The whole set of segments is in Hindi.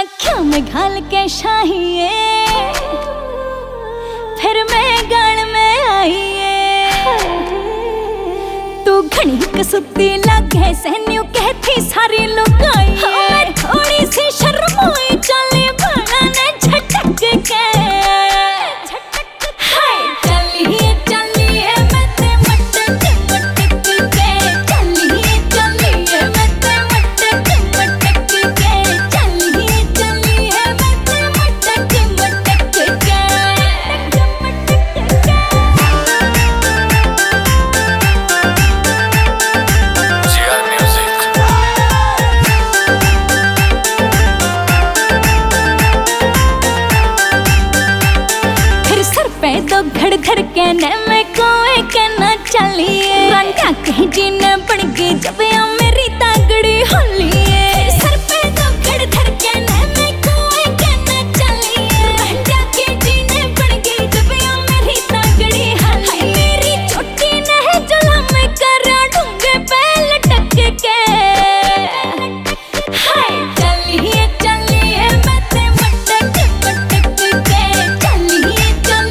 आँखों में घाल के शाहिए, फिर मैं गान में आईए। तू घनी कसुती लागे सैन्यू कहती सारी लुकाई। मैं थोड़ी सी शर्माई चली बना ने झटक के। तो घड़ घड़ के ने में कोई कहना चलिए। रंगा कहीं जीने पड़ गई जब या मेरी तागड़ी होलिए। सर पे तो घड़ घड़ के ने में कोई कहना चलिए। रंगा कहीं जीने पड़ गई जब या मेरी तागड़ी होलिए। मेरी छोटी ने जला में करा ढूंगे पे लटक के। हाय चलिए चलिए मैं मटक मटक के। चलिए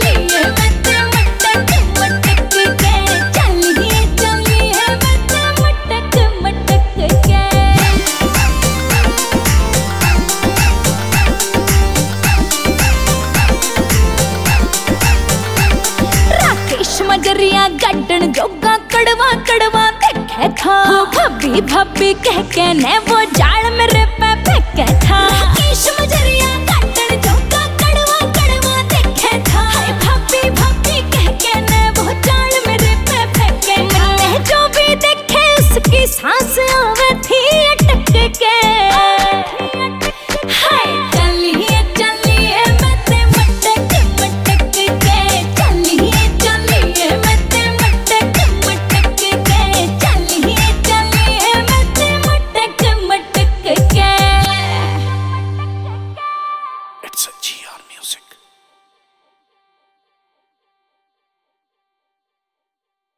मजरिया गार्डन जोगा कड़वा कड़वा देखे था। भाभी भाभी कह के ने वो जाल